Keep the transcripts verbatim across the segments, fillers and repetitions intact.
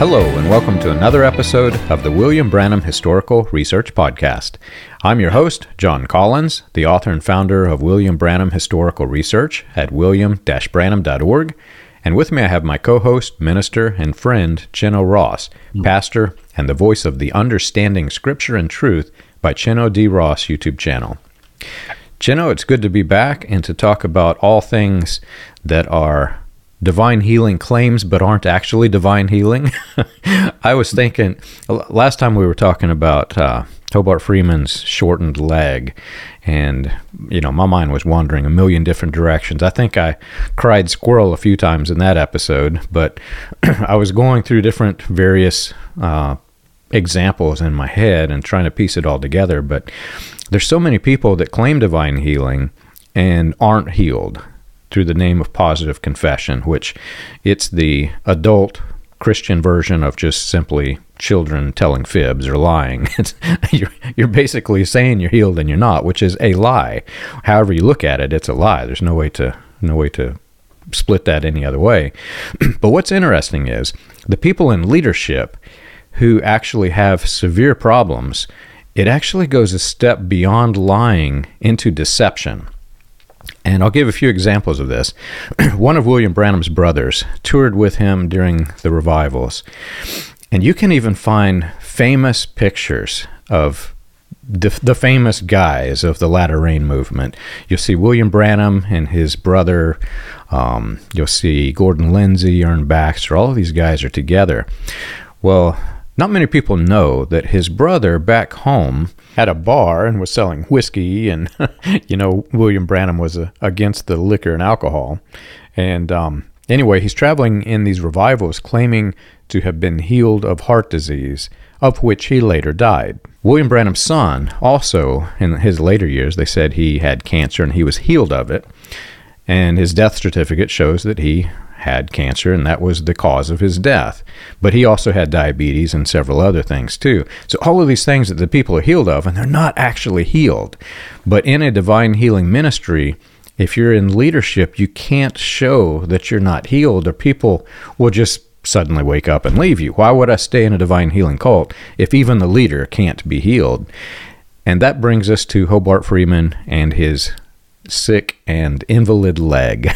Hello, and welcome to another episode of the William Branham Historical Research Podcast. I'm your host, John Collins, the author and founder of William Branham Historical Research at william dash branham dot org. And with me I have my co-host, minister, and friend, Chino Ross, pastor and the voice of the Understanding Scripture and Truth by Chino D. Ross YouTube channel. Chino, it's good to be back and to talk about all things that are divine healing claims but aren't actually divine healing. I was thinking, last time we were talking about uh, Hobart Freeman's shortened leg, and, you know, my mind was wandering a million different directions. I think I cried squirrel a few times in that episode, but I was going through different various uh, examples in my head and trying to piece it all together, but there's so many people that claim divine healing and aren't healed through the name of positive confession, which it's the adult Christian version of just simply children telling fibs or lying. It's, you're, you're basically saying you're healed and you're not, which is a lie. However you look at it, it's a lie. There's no way to no way to split that any other way. But what's interesting is the people in leadership who actually have severe problems, it actually goes a step beyond lying into deception. And I'll give a few examples of this. One of William Branham's brothers toured with him during the revivals. And you can even find famous pictures of the, the famous guys of the Latter Rain movement. You'll see William Branham and his brother. Um, you'll see Gordon Lindsay, Ern Baxter. All of these guys are together. Well, not many people know that his brother back home had a bar and was selling whiskey, and, you know, William Branham was uh, against the liquor and alcohol. And um, anyway, he's traveling in these revivals claiming to have been healed of heart disease, of which he later died. William Branham's son also, in his later years, they said he had cancer and he was healed of it. And his death certificate shows that he had cancer, and that was the cause of his death. But he also had diabetes and several other things too. So all of these things that the people are healed of, and they're not actually healed. But in a divine healing ministry, if you're in leadership, you can't show that you're not healed, or people will just suddenly wake up and leave you. Why would I stay in a divine healing cult if even the leader can't be healed? And that brings us to Hobart Freeman and his sick and invalid leg.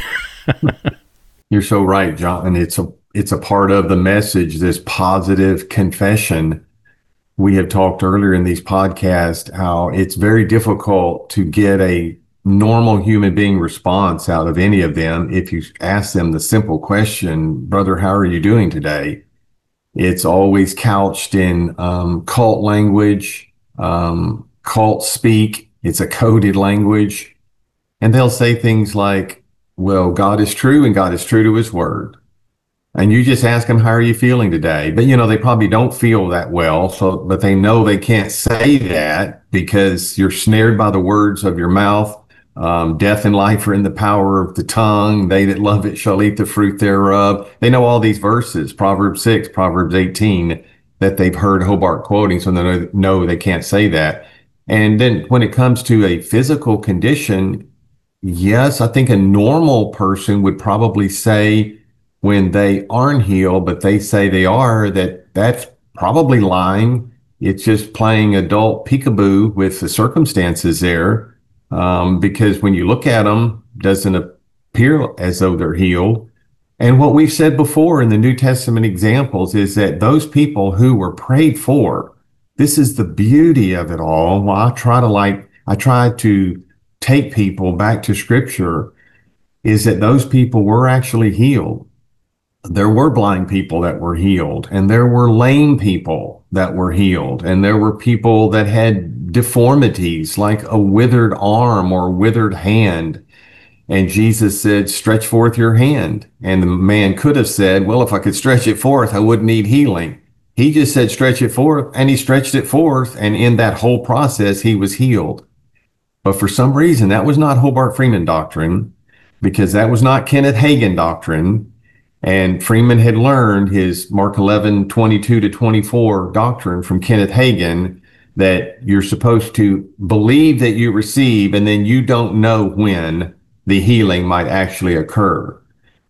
You're so right, John. And it's a it's a part of the message, this positive confession. We have talked earlier in these podcasts how it's very difficult to get a normal human being response out of any of them if you ask them the simple question, brother, how are you doing today? It's always couched in um, cult language, um, cult speak. It's a coded language. And they'll say things like, well, God is true and God is true to his word. And you just ask them, how are you feeling today? But, you know, they probably don't feel that well. So, but they know they can't say that because you're snared by the words of your mouth. Um, death and life are in the power of the tongue. They that love it shall eat the fruit thereof. They know all these verses, Proverbs six, Proverbs eighteen, that they've heard Hobart quoting. So they know, know they can't say that. And then when it comes to a physical condition, yes, I think a normal person would probably say when they aren't healed, but they say they are, that that's probably lying. It's just playing adult peekaboo with the circumstances there. Um, because when you look at them, it doesn't appear as though they're healed. And what we've said before in the New Testament examples is that those people who were prayed for, this is the beauty of it all. Well, I try to like, I try to take people back to scripture, is that those people were actually healed. There were blind people that were healed, and there were lame people that were healed, and there were people that had deformities like a withered arm or withered hand. And Jesus said, stretch forth your hand. And the man could have said, well, if I could stretch it forth, I wouldn't need healing. He just said, stretch it forth, and he stretched it forth. And in that whole process, he was healed. But for some reason, that was not Hobart Freeman doctrine, because that was not Kenneth Hagin doctrine. And Freeman had learned his Mark eleven, twenty-two to twenty-four doctrine from Kenneth Hagin, that you're supposed to believe that you receive, and then you don't know when the healing might actually occur.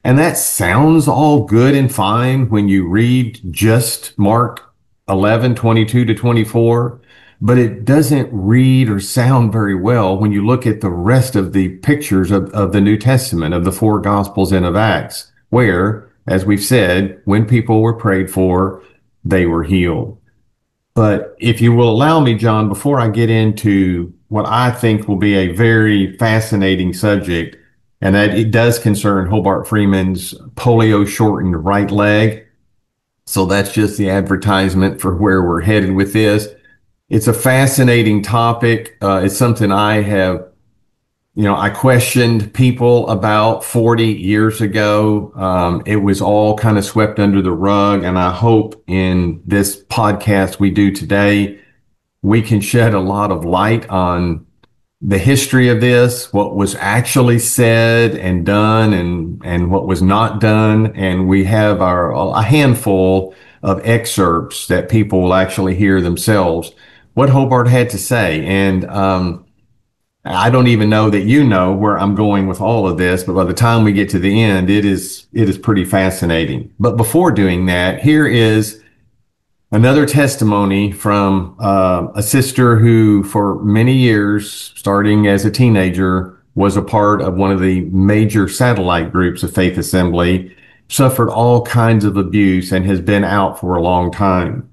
And that sounds all good and fine when you read just Mark eleven, twenty-two to twenty-four, but it doesn't read or sound very well when you look at the rest of the pictures of, of the New Testament, of the four Gospels and of Acts, where, as we've said, when people were prayed for, they were healed. But if you will allow me, John, before I get into what I think will be a very fascinating subject, and that it does concern Hobart Freeman's polio shortened right leg. So that's just the advertisement for where we're headed with this. It's a fascinating topic. Uh, it's something I have, you know, I questioned people about forty years ago. Um, it was all kind of swept under the rug. And I hope in this podcast we do today, we can shed a lot of light on the history of this, what was actually said and done, and, and what was not done. And we have our, a handful of excerpts that people will actually hear themselves, what Hobart had to say. And, um, I don't even know that you know where I'm going with all of this, but by the time we get to the end, it is, it is pretty fascinating. But before doing that, here is another testimony from uh, a sister who, for many years, starting as a teenager, was a part of one of the major satellite groups of Faith Assembly, suffered all kinds of abuse, and has been out for a long time.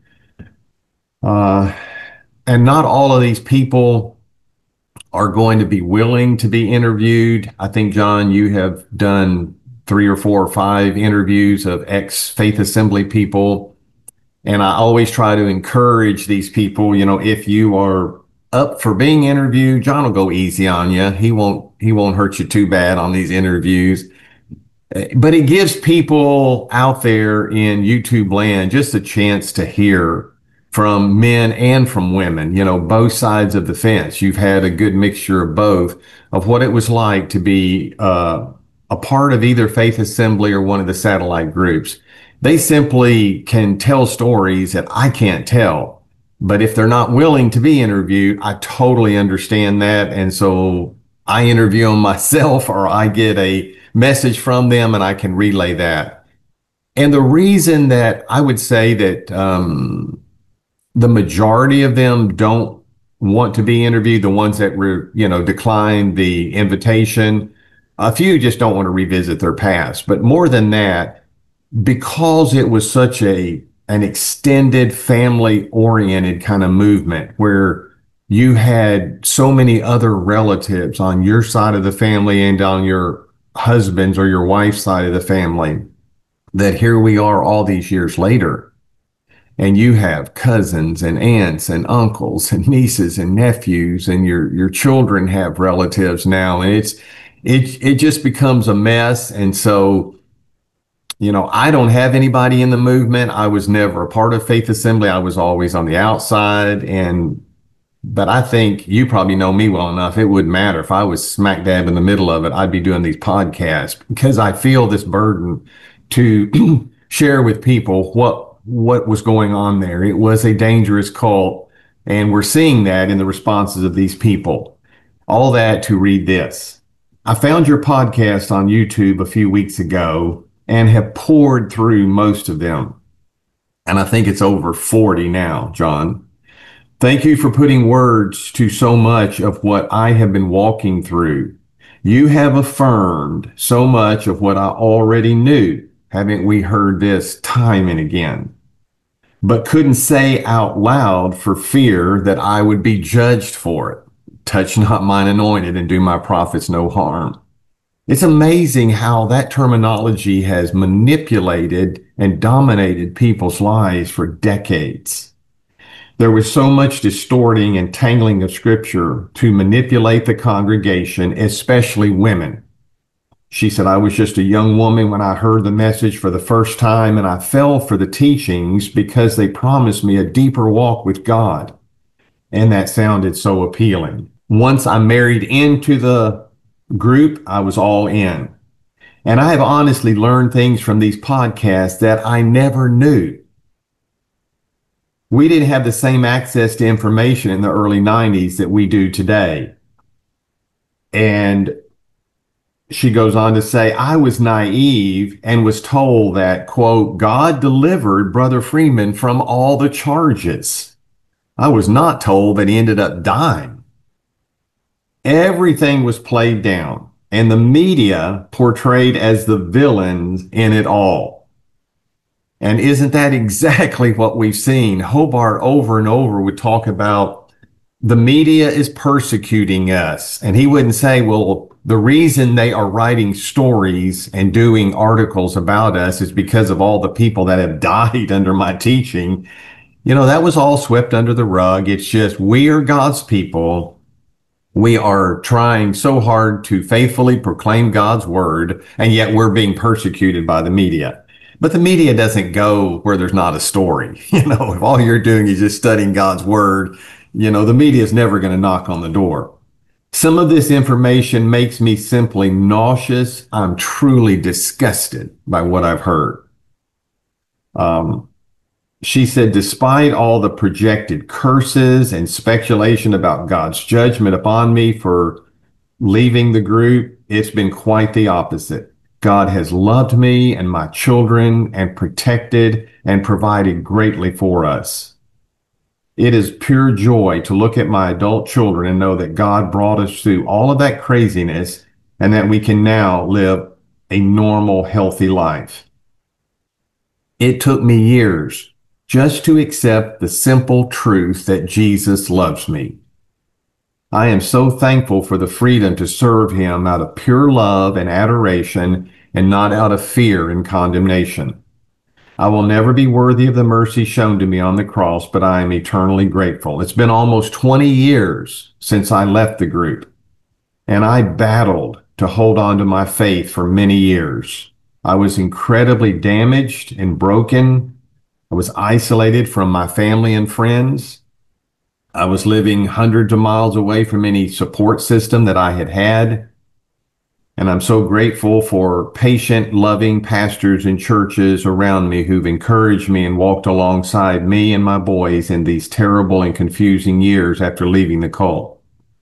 Uh, and not all of these people are going to be willing to be interviewed. I think, John, you have done three or four or five interviews of ex-Faith Assembly people. And I always try to encourage these people, you know, if you are up for being interviewed, John will go easy on you. He won't, he won't hurt you too bad on these interviews. But it gives people out there in YouTube land just a chance to hear from men and from women, you know, both sides of the fence. You've had a good mixture of both, of what it was like to be uh, a part of either Faith Assembly or one of the satellite groups. They simply can tell stories that I can't tell. But if they're not willing to be interviewed, I totally understand that. And so I interview them myself, or I get a message from them and I can relay that. And the reason that I would say that um, the majority of them don't want to be interviewed, the ones that were, you know, declined the invitation, a few just don't want to revisit their past. But more than that, because it was such a an extended family oriented kind of movement where you had so many other relatives on your side of the family and on your husband's or your wife's side of the family, that here we are all these years later, and you have cousins and aunts and uncles and nieces and nephews, and your your children have relatives now, and it's it it just becomes a mess. And so, you know, I don't have anybody in the movement. I was never a part of Faith Assembly. I was always on the outside. And, but I think you probably know me well enough. It wouldn't matter if I was smack dab in the middle of it. I'd be doing these podcasts because I feel this burden to share with people what, what was going on there. It was a dangerous cult. And we're seeing that in the responses of these people. All that to read this. I found your podcast on YouTube a few weeks ago and have poured through most of them. And I think it's over forty now, John. Thank you for putting words to so much of what I have been walking through. You have affirmed so much of what I already knew. Haven't we heard this time and again? But couldn't say out loud for fear that I would be judged for it. Touch not mine anointed and do my prophets no harm. It's amazing how that terminology has manipulated and dominated people's lives for decades. There was so much distorting and tangling of scripture to manipulate the congregation, especially women. She said, I was just a young woman when I heard the message for the first time, and I fell for the teachings because they promised me a deeper walk with God. And that sounded so appealing. Once I married into the group, I was all in. And I have honestly learned things from these podcasts that I never knew. We didn't have the same access to information in the early nineties that we do today. And she goes on to say, I was naive and was told that, quote, God delivered Brother Freeman from all the charges. I was not told that he ended up dying. Everything was played down, and the media portrayed as the villains in it all. And isn't that exactly what we've seen? Hobart over and over would talk about the media is persecuting us. And he wouldn't say, well, the reason they are writing stories and doing articles about us is because of all the people that have died under my teaching. You know, that was all swept under the rug. It's just, we are God's people. We are trying so hard to faithfully proclaim God's word, and yet we're being persecuted by the media. But the media doesn't go where there's not a story. You know, if all you're doing is just studying God's word, you know, the media is never going to knock on the door. Some of this information makes me simply nauseous. I'm truly disgusted by what I've heard. Um, she said, despite all the projected curses and speculation about God's judgment upon me for leaving the group, it's been quite the opposite. God has loved me and my children and protected and provided greatly for us. It is pure joy to look at my adult children and know that God brought us through all of that craziness and that we can now live a normal, healthy life. It took me years just to accept the simple truth that Jesus loves me. I am so thankful for the freedom to serve him out of pure love and adoration and not out of fear and condemnation. I will never be worthy of the mercy shown to me on the cross, but I am eternally grateful. It's been almost twenty years since I left the group, and I battled to hold on to my faith for many years. I was incredibly damaged and broken. I was isolated from my family and friends. I was living hundreds of miles away from any support system that I had had. And I'm so grateful for patient, loving pastors and churches around me who've encouraged me and walked alongside me and my boys in these terrible and confusing years after leaving the cult.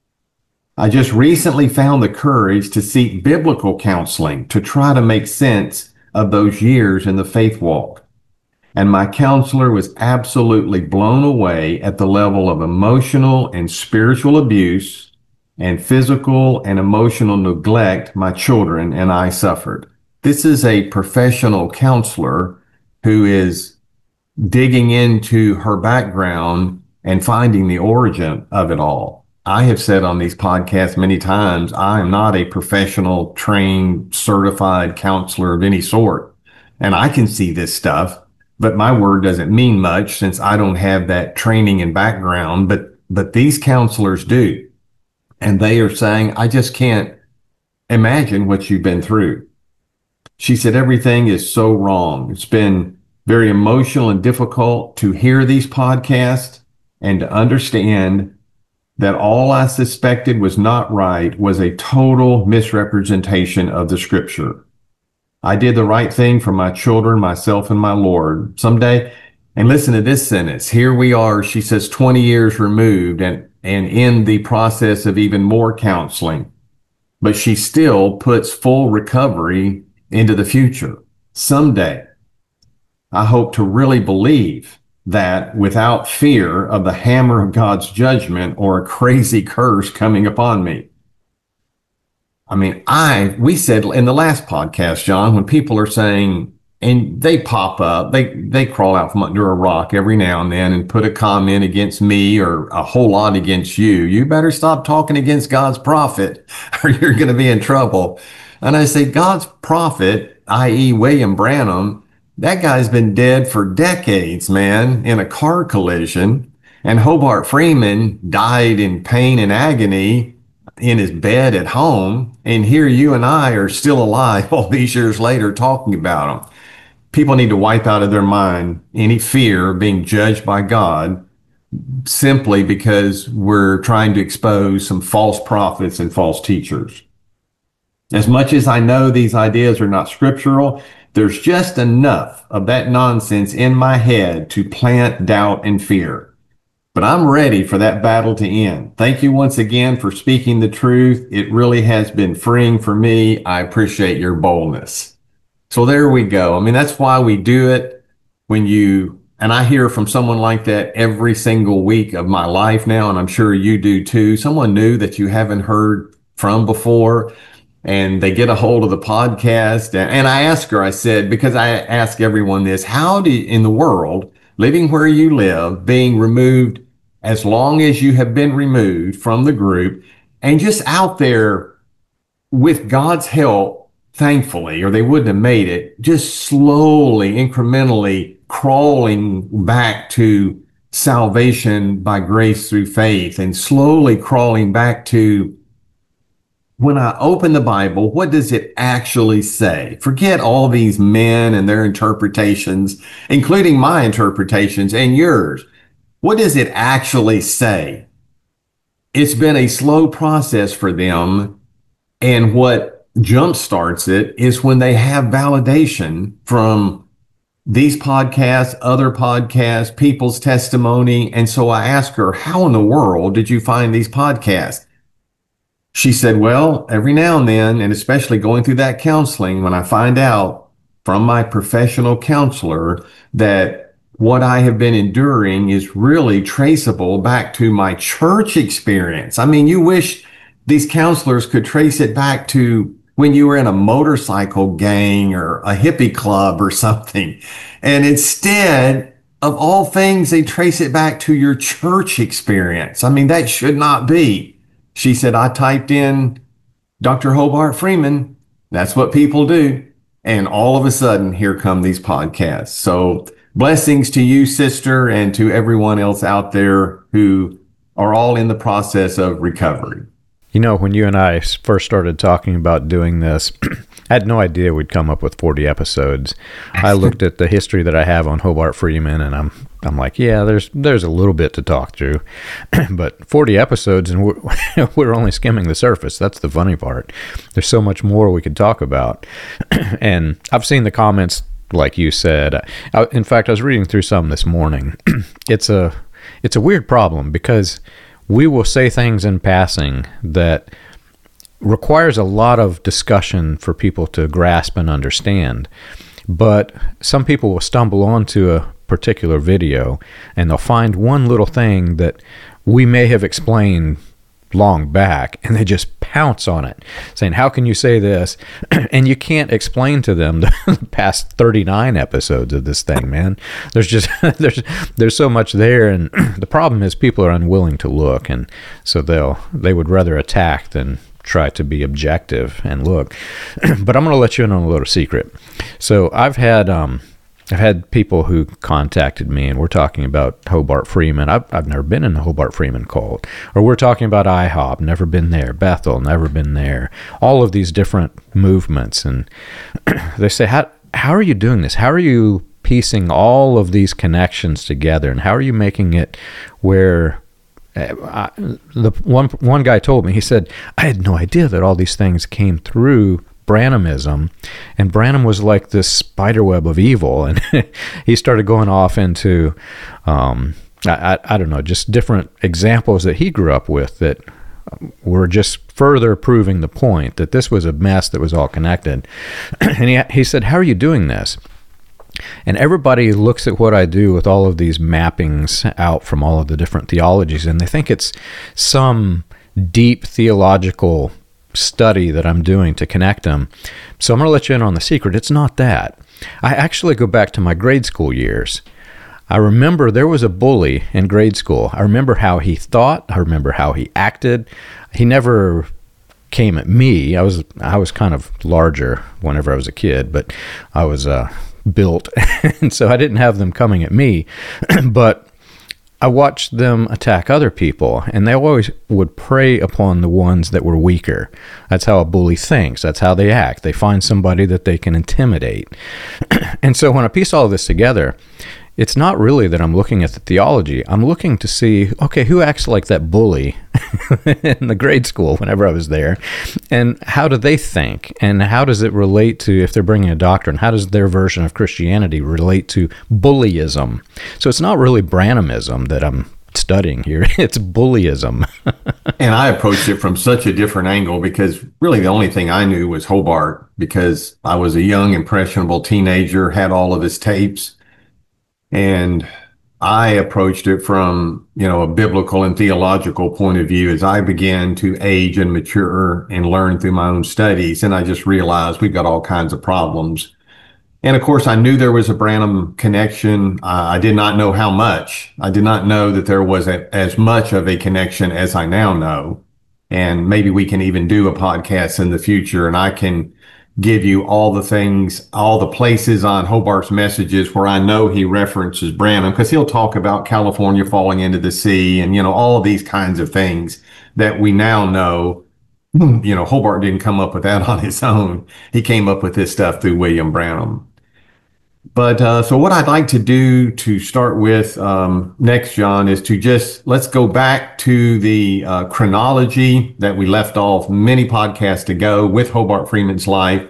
I just recently found the courage to seek biblical counseling to try to make sense of those years in the faith walk. And my counselor was absolutely blown away at the level of emotional and spiritual abuse and physical and emotional neglect my children and I suffered. This is a professional counselor who is digging into her background and finding the origin of it all. I have said on these podcasts many times, I am not a professional, trained, certified counselor of any sort. And I can see this stuff, but my word doesn't mean much since I don't have that training and background, but, but these counselors do. And they are saying, I just can't imagine what you've been through. She said, everything is so wrong. It's been very emotional and difficult to hear these podcasts and to understand that all I suspected was not right was a total misrepresentation of the scripture. I did the right thing for my children, myself, and my Lord. Someday, and listen to this sentence. Here we are, she says, twenty years removed and, and in the process of even more counseling. But she still puts full recovery into the future. Someday, I hope to really believe that without fear of the hammer of God's judgment or a crazy curse coming upon me. I mean, I, we said in the last podcast, John, when people are saying, and they pop up, they, they crawl out from under a rock every now and then and put a comment against me or a whole lot against you. You better stop talking against God's prophet or you're going to be in trouble. And I say, God's prophet, that is. William Branham, that guy's been dead for decades, man, in a car collision. And Hobart Freeman died in pain and agony in his bed at home. And here you and I are still alive all these years later talking about him. People need to wipe out of their mind any fear of being judged by God simply because we're trying to expose some false prophets and false teachers. As much as I know these ideas are not scriptural, there's just enough of that nonsense in my head to plant doubt and fear. but I'm ready for that battle to end. Thank you once again for speaking the truth. It really has been freeing for me. I appreciate your boldness. So there we go. I mean, that's why we do it. When you, and I hear from someone like that every single week of my life now, and I'm sure you do too. Someone new that you haven't heard from before, and they get a hold of the podcast. And, and I asked her, I said, because I ask everyone this, how do you, in the world, living where you live, being removed as long as you have been removed from the group, and just out there with God's help, thankfully, or they wouldn't have made it, just slowly, incrementally crawling back to salvation by grace through faith, and slowly crawling back to, when I open the Bible, what does it actually say? Forget all these men and their interpretations, including my interpretations and yours. What does it actually say? It's been a slow process for them. And what jumpstarts it is when they have validation from these podcasts, other podcasts, people's testimony. And so I asked her, how in the world did you find these podcasts? She said, well, every now and then, and especially going through that counseling, when I find out from my professional counselor that what I have been enduring is really traceable back to my church experience. I mean, you wish these counselors could trace it back to when you were in a motorcycle gang or a hippie club or something. And instead of all things, they trace it back to your church experience. I mean, that should not be. She said, I typed in Doctor Hobart Freeman. That's what people do. And all of a sudden, here come these podcasts. So blessings to you, sister, and to everyone else out there who are all in the process of recovery. You know, when you and I first started talking about doing this, I had no idea we'd come up with forty episodes. I looked at the history that I have on Hobart Freeman, and I'm I'm like, yeah, there's there's a little bit to talk through, but forty episodes, and we're, we're only skimming the surface. That's the funny part. There's so much more we could talk about, and I've seen the comments, like you said. I, in fact, I was reading through some this morning. It's a it's a weird problem because we will say things in passing that requires a lot of discussion for people to grasp and understand. But some people will stumble onto a particular video and they'll find one little thing that we may have explained long back, and they just pounce on it, saying, how can you say this? And you can't explain to them the past thirty-nine episodes of this thing, man. There's just there's there's so much there, and the problem is people are unwilling to look, and so they'll they would rather attack than try to be objective and look. But I'm going to let you in on a little secret. So I've had um I've had people who contacted me, and we're talking about Hobart Freeman. I've, I've never been in a Hobart Freeman cult. Or we're talking about I HOP, never been there. Bethel, never been there. All of these different movements. And they say, how, how are you doing this? How are you piecing all of these connections together? And how are you making it where... I, the one one guy told me, he said, I had no idea that all these things came through Branhamism, and Branham was like this spiderweb of evil, and he started going off into um, I, I, I don't know, just different examples that he grew up with that were just further proving the point that this was a mess that was all connected. And he he said, how are you doing this? And everybody looks at what I do with all of these mappings out from all of the different theologies, and they think it's some deep theological study that I'm doing to connect them. So I'm going to let you in on the secret. It's not that. I actually go back to my grade school years. I remember there was a bully in grade school. I remember how he thought. I remember how he acted. He never came at me. I was I was kind of larger whenever I was a kid, but I was uh, built, and so I didn't have them coming at me. But I watched them attack other people, and they always would prey upon the ones that were weaker. That's how a bully thinks. That's how they act. They find somebody that they can intimidate. And so when I piece all of this together, it's not really that I'm looking at the theology. I'm looking to see, okay, who acts like that bully in the grade school whenever I was there, and how do they think, and how does it relate to, if they're bringing a doctrine, how does their version of Christianity relate to bullyism? So it's not really Branhamism that I'm studying here. It's bullyism. And I approached it from such a different angle because really the only thing I knew was Hobart because I was a young, impressionable teenager, had all of his tapes. And I approached it from, you know, a biblical and theological point of view as I began to age and mature and learn through my own studies. And I just realized we've got all kinds of problems. And of course, I knew there was a Branham connection. Uh, I did not know how much. I did not know that there was a, as much of a connection as I now know. And maybe we can even do a podcast in the future and I can give you all the things, all the places on Hobart's messages where I know he references Branham because he'll talk about California falling into the sea and, you know, all of these kinds of things that we now know. You know, Hobart didn't come up with that on his own. He came up with this stuff through William Branham. But uh, so what I'd like to do to start with um, next, John, is to just let's go back to the uh, chronology that we left off many podcasts ago with Hobart Freeman's life.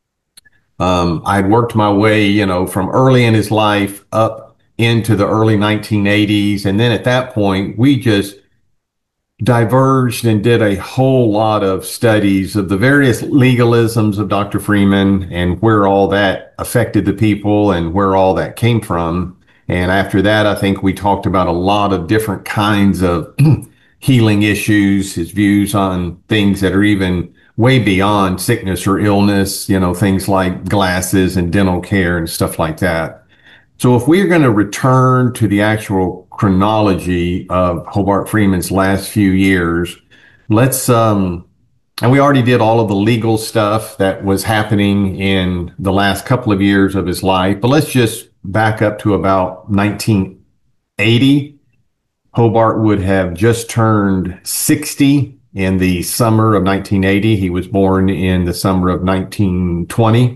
Um, I'd worked my way, you know, from early in his life up into the early nineteen eighties. And then at that point, we just diverged and did a whole lot of studies of the various legalisms of Doctor Freeman and where all that affected the people and where all that came from. And after that, I think we talked about a lot of different kinds of healing issues, his views on things that are even way beyond sickness or illness, you know, things like glasses and dental care and stuff like that. So if we're going to return to the actual chronology of Hobart Freeman's last few years, let's, um, and we already did all of the legal stuff that was happening in the last couple of years of his life, but let's just back up to about nineteen eighty. Hobart would have just turned sixty in the summer of nineteen eighty. He was born in the summer of nineteen twenty.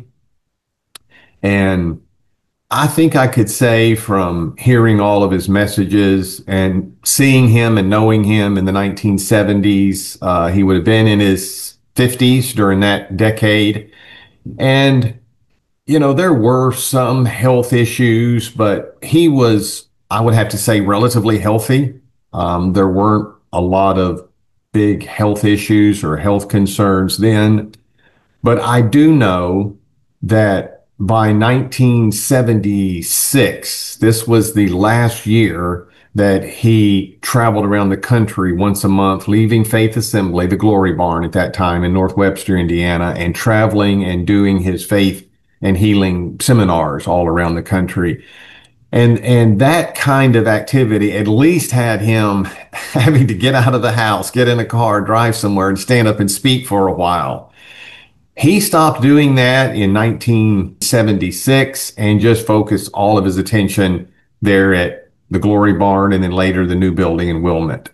And I think I could say from hearing all of his messages and seeing him and knowing him in the nineteen seventies, uh, he would have been in his fifties during that decade. And, you know, there were some health issues, but he was, I would have to say, relatively healthy. Um, there weren't a lot of big health issues or health concerns then. But I do know that by nineteen seventy-six, this was the last year that he traveled around the country once a month, leaving Faith Assembly, the Glory Barn at that time in North Webster, Indiana, and traveling and doing his faith and healing seminars all around the country. And, and that kind of activity at least had him having to get out of the house, get in a car, drive somewhere, and stand up and speak for a while. He stopped doing that in nineteen seventy-six and just focused all of his attention there at the Glory Barn and then later the new building in Wilmette.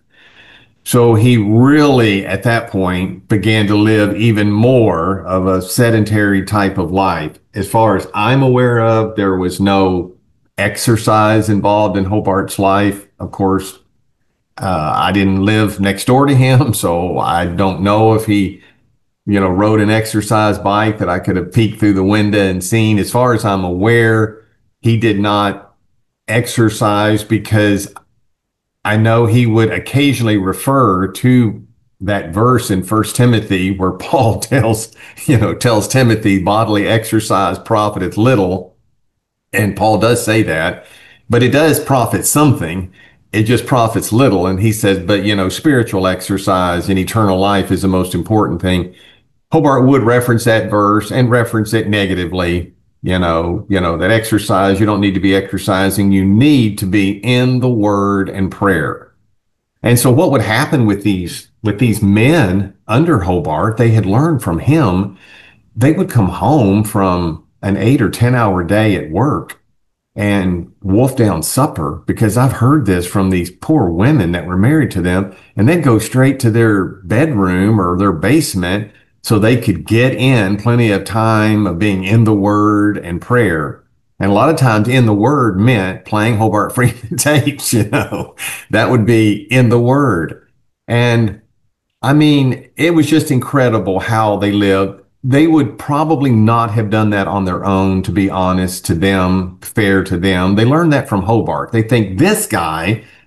So he really, at that point, began to live even more of a sedentary type of life. As far as I'm aware of, there was no exercise involved in Hobart's life. Of course, uh, I didn't live next door to him, so I don't know if he you know, rode an exercise bike that I could have peeked through the window and seen. As far as I'm aware, he did not exercise because I know he would occasionally refer to that verse in First Timothy where Paul tells, you know, tells Timothy bodily exercise profiteth little. And Paul does say that, but it does profit something. It just profits little. And he says, but, you know, spiritual exercise and eternal life is the most important thing. Hobart would reference that verse and reference it negatively. You know, you know, that exercise, you don't need to be exercising. You need to be in the word and prayer. And so what would happen with these, with these men under Hobart, they had learned from him, they would come home from an eight or ten hour day at work and wolf down supper, because I've heard this from these poor women that were married to them, and they'd go straight to their bedroom or their basement so they could get in plenty of time of being in the word and prayer. And a lot of times in the word meant playing Hobart Freeman tapes, you know, that would be in the word. And I mean, it was just incredible how they lived. They would probably not have done that on their own, to be honest, to them, fair to them. They learned that from Hobart. They think this guy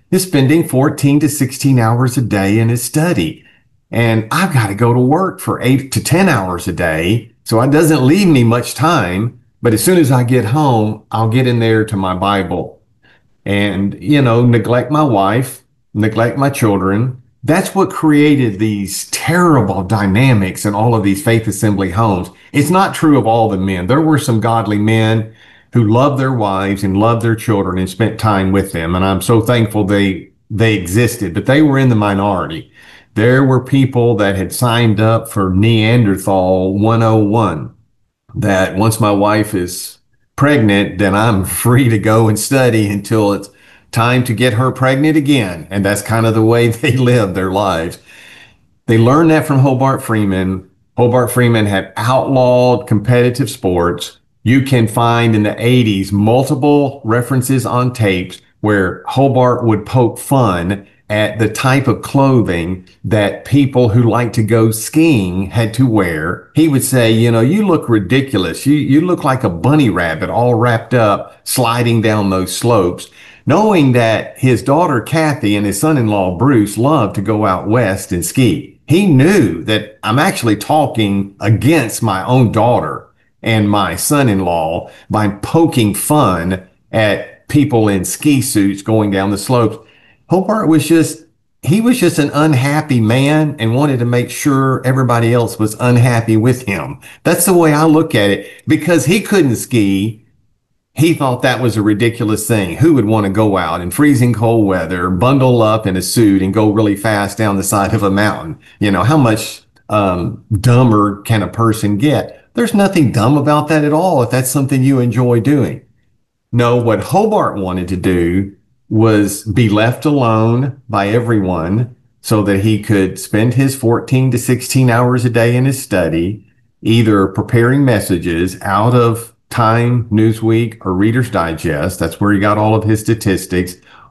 is spending fourteen to sixteen hours a day in his study. And I've got to go to work for eight to ten hours a day. So it doesn't leave me much time. But as soon as I get home, I'll get in there to my Bible and, you know, neglect my wife, neglect my children. That's what created these terrible dynamics in all of these faith assembly homes. It's not true of all the men. There were some godly men who loved their wives and loved their children and spent time with them. And I'm so thankful they they existed, but they were in the minority. There were people that had signed up for Neanderthal one oh one, that once my wife is pregnant, then I'm free to go and study until it's time to get her pregnant again. And that's kind of the way they live their lives. They learned that from Hobart Freeman. Hobart Freeman had outlawed competitive sports. You can find in the eighties multiple references on tapes where Hobart would poke fun at the type of clothing that people who like to go skiing had to wear. He would say, you know, you look ridiculous. You, you look like a bunny rabbit all wrapped up, sliding down those slopes. Knowing that his daughter Kathy and his son-in-law Bruce loved to go out west and ski. He knew that I'm actually talking against my own daughter and my son-in-law by poking fun at people in ski suits going down the slopes. Hobart was just, he was just an unhappy man and wanted to make sure everybody else was unhappy with him. That's the way I look at it. Because he couldn't ski, he thought that was a ridiculous thing. Who would want to go out in freezing cold weather, bundle up in a suit and go really fast down the side of a mountain? You know, how much um, dumber can a person get? There's nothing dumb about that at all if that's something you enjoy doing. No, what Hobart wanted to do was be left alone by everyone so that he could spend his fourteen to sixteen hours a day in his study, either preparing messages out of Time, Newsweek, or Reader's Digest. That's where he got all of his statistics.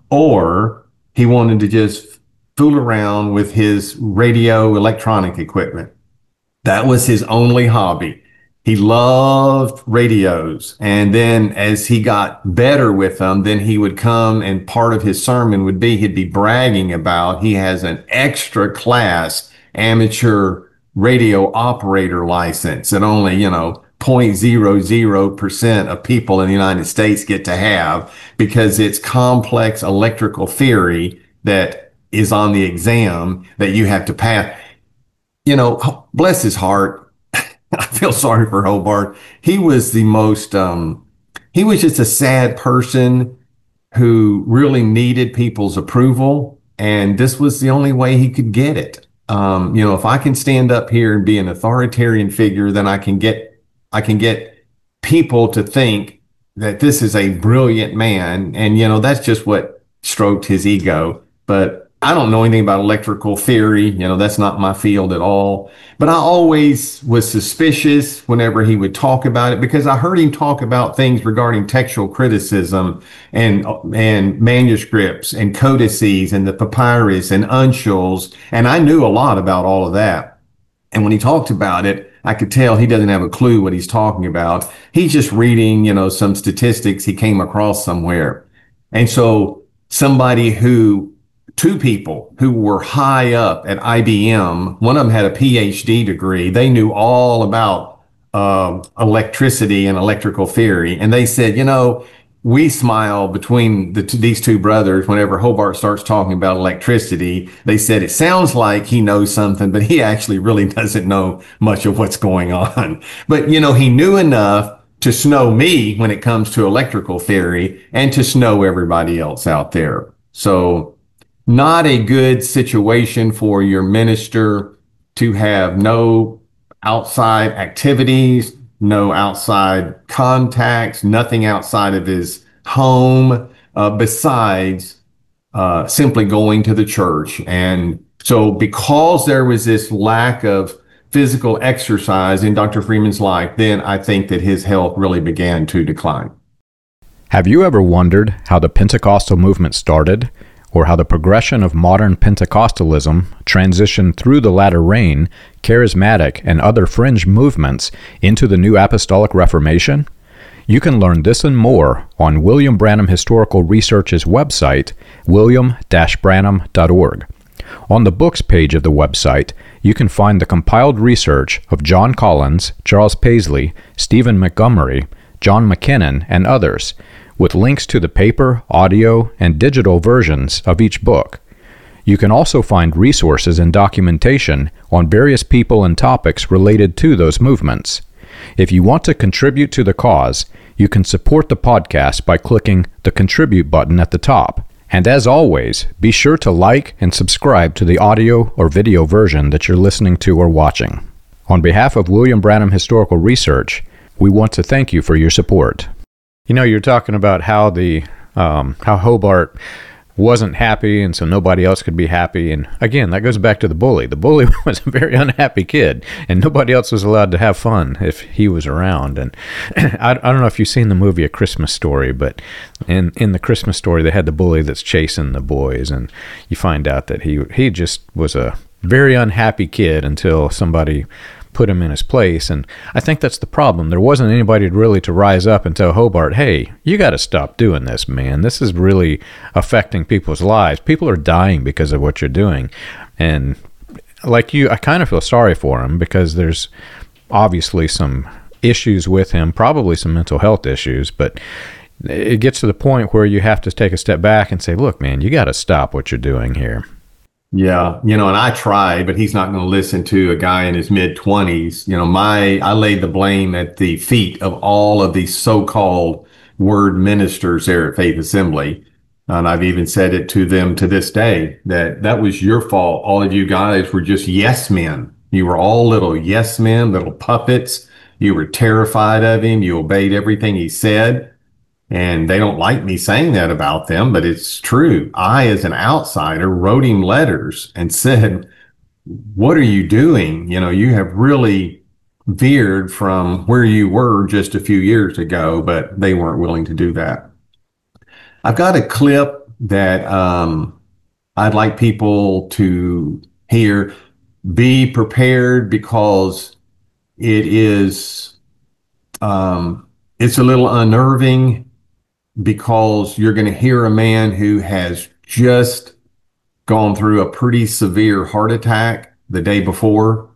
Or he wanted to just fool around with his radio electronic equipment. That was his only hobby. He loved radios. And then as he got better with them, then he would come and part of his sermon would be, he'd be bragging about he has an extra class amateur radio operator license that only, you know, zero point zero zero percent of people in the United States get to have, because it's complex electrical theory that is on the exam that you have to pass. You know, bless his heart. I feel sorry for Hobart. He was the most, um, he was just a sad person who really needed people's approval. And this was the only way he could get it. Um, you know, if I can stand up here and be an authoritarian figure, then I can get, I can get people to think that this is a brilliant man. And, you know, that's just what stroked his ego. But I don't know anything about electrical theory. You know, that's not my field at all. But I always was suspicious whenever he would talk about it, because I heard him talk about things regarding textual criticism and and manuscripts and codices and the papyrus and uncials. And I knew a lot about all of that. And when he talked about it, I could tell he doesn't have a clue what he's talking about. He's just reading, you know, some statistics he came across somewhere. And so somebody who Two people who were high up at I B M, one of them had a P H D degree. They knew all about uh, electricity and electrical theory. And they said, you know, we smile between the two, these two brothers whenever Hobart starts talking about electricity. They said, it sounds like he knows something, but he actually really doesn't know much of what's going on. But, you know, he knew enough to snow me when it comes to electrical theory and to snow everybody else out there. So not a good situation for your minister to have no outside activities, no outside contacts, nothing outside of his home, uh, besides uh, simply going to the church. And so because there was this lack of physical exercise in Doctor Freeman's life, then I think that his health really began to decline. Have you ever wondered how the Pentecostal movement started, or how the progression of modern Pentecostalism transitioned through the latter rain, charismatic, and other fringe movements into the New Apostolic Reformation? You can learn this and more on William Branham Historical Research's website, william dash branham dot org. On the books page of the website, you can find the compiled research of John Collins, Charles Paisley, Stephen Montgomery, John McKinnon, and others, with links to the paper, audio, and digital versions of each book. You can also find resources and documentation on various people and topics related to those movements. If you want to contribute to the cause, you can support the podcast by clicking the Contribute button at the top. And as always, be sure to like and subscribe to the audio or video version that you're listening to or watching. On behalf of William Branham Historical Research, we want to thank you for your support. You know, you're talking about how the um, how Hobart wasn't happy, and so nobody else could be happy. And again, that goes back to the bully. The bully was a very unhappy kid, and nobody else was allowed to have fun if he was around. And I, I don't know if you've seen the movie A Christmas Story, but in in the Christmas Story, they had the bully that's chasing the boys, and you find out that he he just was a very unhappy kid until somebody put him in his place. And I think that's the problem. There wasn't anybody really to rise up and tell Hobart, hey, you got to stop doing this, man. This is really affecting people's lives. People are dying because of what you're doing. And like you, I kind of feel sorry for him because there's obviously some issues with him, probably some mental health issues, but it gets to the point where you have to take a step back and say, look, man, you got to stop what you're doing here. Yeah, you know, and I tried, but he's not going to listen to a guy in his mid twenties. You know, my I laid the blame at the feet of all of these so-called word ministers there at Faith Assembly. And I've even said it to them to this day that that was your fault. All of you guys were just yes men. You were all little yes men, little puppets. You were terrified of him. You obeyed everything he said. And they don't like me saying that about them, but it's true. I, as an outsider, wrote him letters and said, what are you doing? You know, you have really veered from where you were just a few years ago, but they weren't willing to do that. I've got a clip that um, I'd like people to hear. Be prepared because it is, um, it's a little unnerving, because you're going to hear a man who has just gone through a pretty severe heart attack the day before.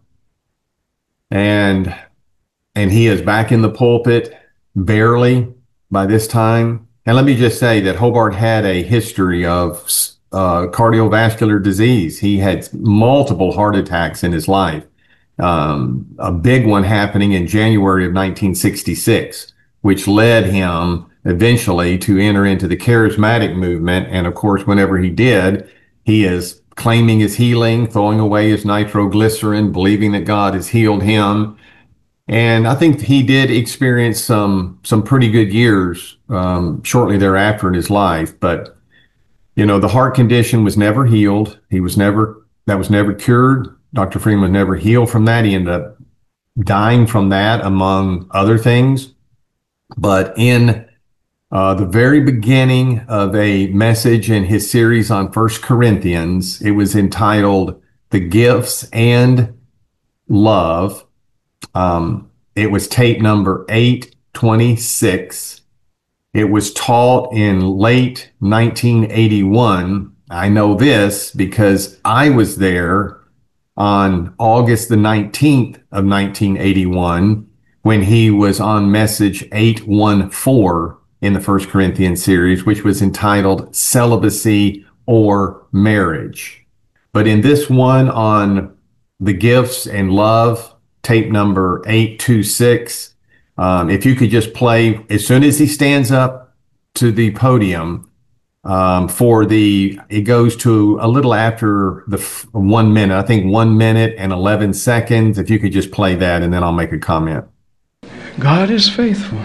And, and he is back in the pulpit, barely by this time. And let me just say that Hobart had a history of uh, cardiovascular disease. He had multiple heart attacks in his life. Um, a big one happening in January of nineteen sixty-six, which led him eventually to enter into the charismatic movement. And of course, whenever he did, he is claiming his healing, throwing away his nitroglycerin, believing that God has healed him. And I think he did experience some some pretty good years um, shortly thereafter in his life. But, you know, the heart condition was never healed. He was never, that was never cured. Doctor Freeman was never healed from that. He ended up dying from that, among other things. But in Uh, the very beginning of a message in his series on First Corinthians, it was entitled The Gifts and Love. Um, it was tape number eight twenty-six. It was taught in late nineteen eighty-one. I know this because I was there on August the nineteenth of nineteen eighty-one when he was on message eight fourteen in the First Corinthians series, which was entitled Celibacy or Marriage. But in this one on the Gifts and Love, tape number eight twenty-six, um, if you could just play, as soon as he stands up to the podium, um, for the, it goes to a little after the f- one minute, I think one minute and eleven seconds. If you could just play that, and then I'll make a comment. God is faithful.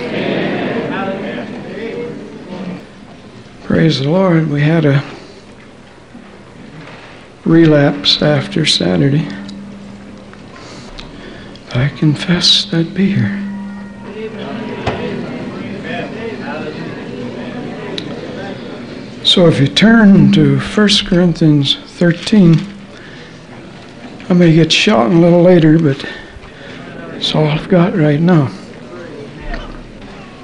Praise the Lord. We had a relapse after Saturday. I confessed I'd be here. So if you turn to First Corinthians thirteen, I may get shot a little later, but it's all I've got right now.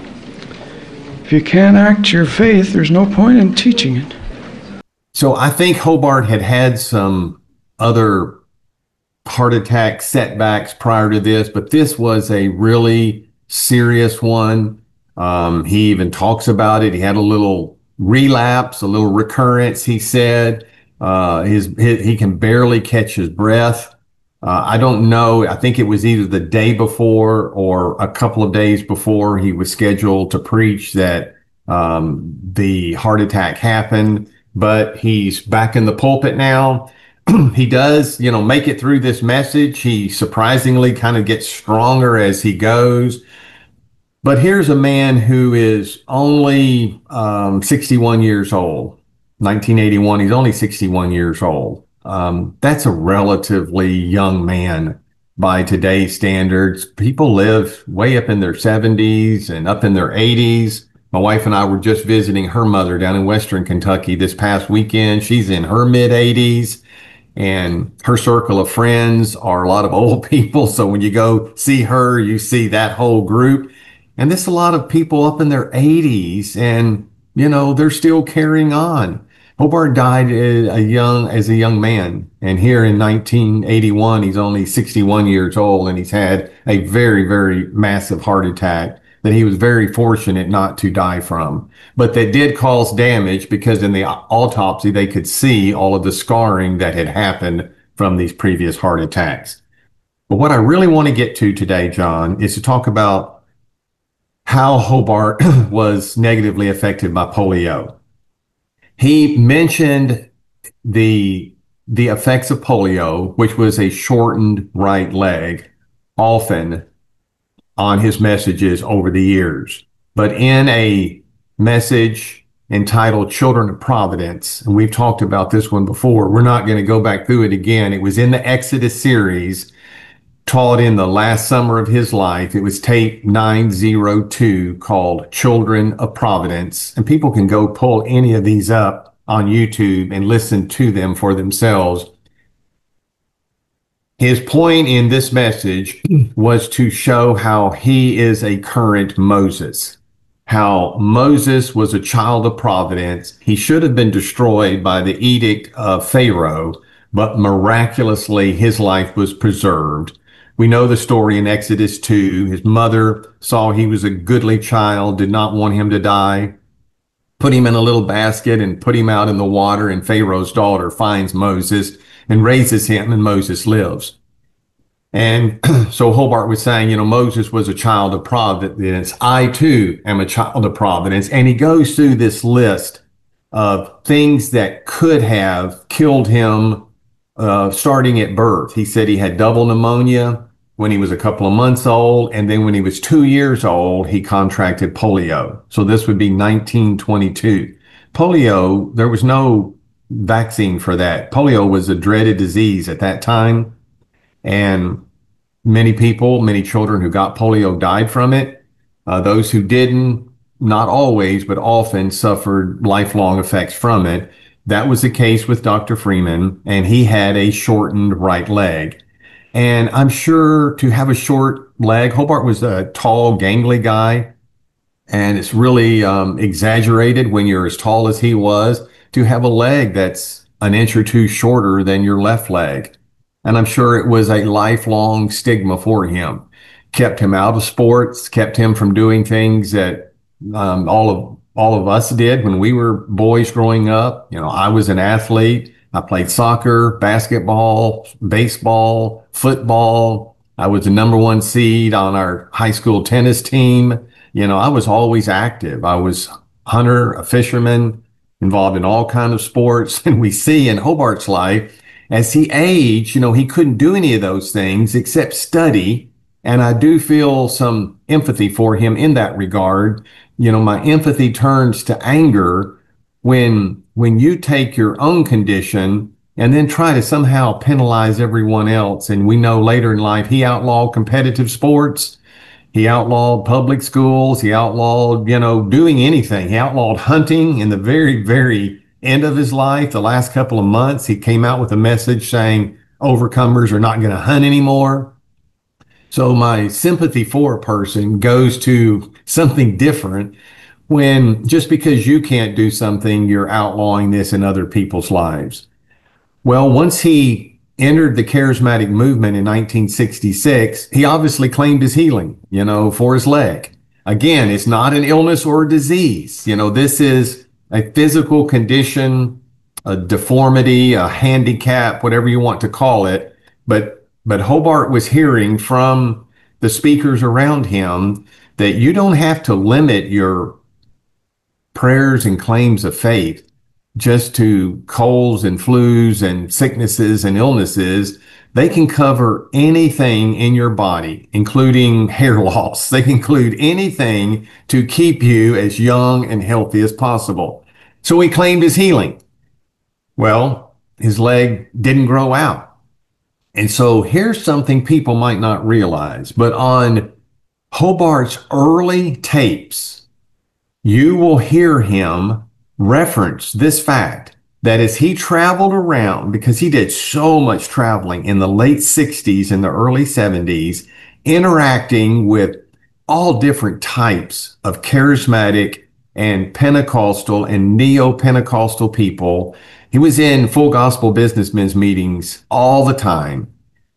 If you can't act your faith, there's no point in teaching it. So I think Hobart had had some other heart attack setbacks prior to this, but this was a really serious one. Um, he even talks about it. He had a little relapse, a little recurrence, he said. Uh, his, his he can barely catch his breath. Uh, I don't know. I think it was either the day before or a couple of days before he was scheduled to preach that um, the heart attack happened, but he's back in the pulpit now. He does, you know, make it through this message. He surprisingly kind of gets stronger as he goes. But here's a man who is only um, sixty-one years old. nineteen eighty-one, he's only sixty-one years old. Um, that's a relatively young man by today's standards. People live way up in their seventies and up in their eighties. My wife and I were just visiting her mother down in Western Kentucky this past weekend. She's in her mid eighties, and her circle of friends are a lot of old people. So when you go see her, you see that whole group. And there's a lot of people up in their eighties, and, you know, they're still carrying on. Hobart died a young, as a young man. And here in nineteen eighty-one, he's only sixty-one years old, and he's had a very, very massive heart attack that he was very fortunate not to die from, but that did cause damage because in the autopsy, they could see all of the scarring that had happened from these previous heart attacks. But what I really want to get to today, John, is to talk about how Hobart was negatively affected by polio. He mentioned the, the effects of polio, which was a shortened right leg, often on his messages over the years. But in a message entitled Children of Providence, and we've talked about this one before, we're not going to go back through it again. It was in the Exodus series, taught in the last summer of his life. It was tape nine oh two, called Children of Providence. And people can go pull any of these up on YouTube and listen to them for themselves. His point in this message was to show how he is a current Moses, how Moses was a child of providence. He should have been destroyed by the edict of Pharaoh, but miraculously his life was preserved. We know the story in Exodus two. His mother saw he was a goodly child, did not want him to die, put him in a little basket and put him out in the water, and Pharaoh's daughter finds Moses and raises him, and Moses lives. And so Hobart was saying, you know, Moses was a child of providence. I too am a child of providence. And he goes through this list of things that could have killed him uh, starting at birth. He said he had double pneumonia when he was a couple of months old. And then when he was two years old, he contracted polio. So this would be nineteen twenty-two. Polio, there was no vaccine for that. Polio was a dreaded disease at that time. And many people, many children who got polio died from it. Uh, those who didn't, not always, but often suffered lifelong effects from it. That was the case with Doctor Freeman, and he had a shortened right leg. And I'm sure to have a short leg, Hobart was a tall, gangly guy, and it's really um, exaggerated when you're as tall as he was to have a leg that's an inch or two shorter than your left leg. And I'm sure it was a lifelong stigma for him. Kept him out of sports, kept him from doing things that um, all of all of us did when we were boys growing up. You know, I was an athlete. I played soccer, basketball, baseball, football. I was the number one seed on our high school tennis team. You know, I was always active. I was a hunter, a fisherman, involved in all kinds of sports. And we see in Hobart's life, as he aged, you know, he couldn't do any of those things except study. And I do feel some empathy for him in that regard. You know, my empathy turns to anger when, when you take your own condition and then try to somehow penalize everyone else. And we know later in life, he outlawed competitive sports. He outlawed public schools. He outlawed, you know, doing anything. He outlawed hunting in the very, very end of his life. The last couple of months, he came out with a message saying overcomers are not going to hunt anymore. So my sympathy for a person goes to something different when just because you can't do something, you're outlawing this in other people's lives. Well, once he entered the charismatic movement in nineteen sixty-six, he obviously claimed his healing, you know, for his leg. Again, it's not an illness or a disease. You know, this is a physical condition, a deformity, a handicap, whatever you want to call it. But, but Hobart was hearing from the speakers around him that you don't have to limit your prayers and claims of faith just to colds and flus and sicknesses and illnesses. They can cover anything in your body, including hair loss. They can include anything to keep you as young and healthy as possible. So he claimed his healing. Well, his leg didn't grow out. And so here's something people might not realize, but on Hobart's early tapes, you will hear him reference this fact that as he traveled around, because he did so much traveling in the late sixties and the early seventies, interacting with all different types of charismatic and Pentecostal and neo-Pentecostal people. He was in Full Gospel Businessmen's meetings all the time.